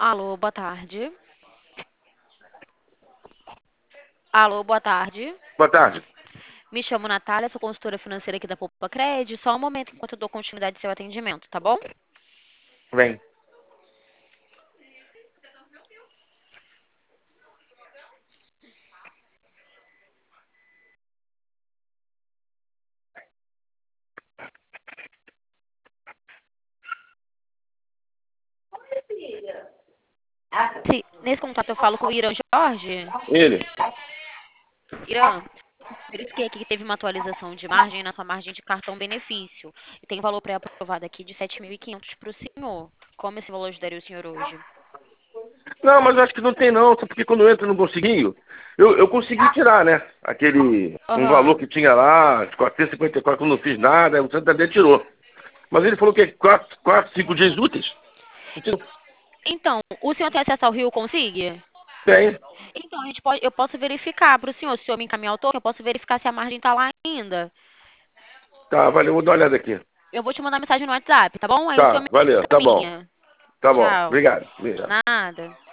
Alô, boa tarde. Alô, boa tarde. Boa tarde. Me chamo Natália, sou consultora financeira aqui da Poupa Cred. Só um momento enquanto eu dou continuidade ao seu atendimento, tá bom? Vem. Sim, nesse contato eu falo com o Irã Jorge. Ele. Irã, verifiquei aqui que teve uma atualização de margem na sua margem de cartão benefício. E tem valor pré-aprovado aqui de 7.500 para o senhor. Como esse valor ajudaria o senhor hoje? Não, mas eu acho que não tem não, sabe porque quando eu entro no conseguinho, eu consegui tirar, né? Um valor Aham. que tinha lá, de 454, que eu não fiz nada, o Santander tirou. Mas ele falou que é 5 dias úteis. Então, o senhor tem acesso ao Rio Consigue? Tem. Então, eu posso verificar para o senhor, se o senhor me encaminhar o token, eu posso verificar se a margem está lá ainda. Tá, valeu, vou dar uma olhada aqui. Eu vou te mandar mensagem no WhatsApp, tá bom? Aí o senhor Tá, me valeu, tá bom. encaminha. Tá bom, Tchau. obrigado. Obrigado. Nada.